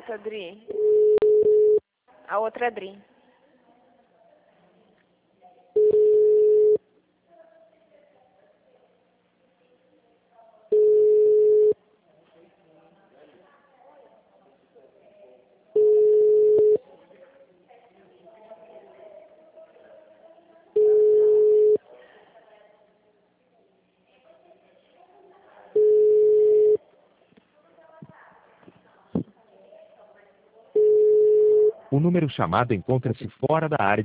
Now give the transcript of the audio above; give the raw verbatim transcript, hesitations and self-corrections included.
essa, Adri. A outra Adri. O número chamado encontra-se fora da área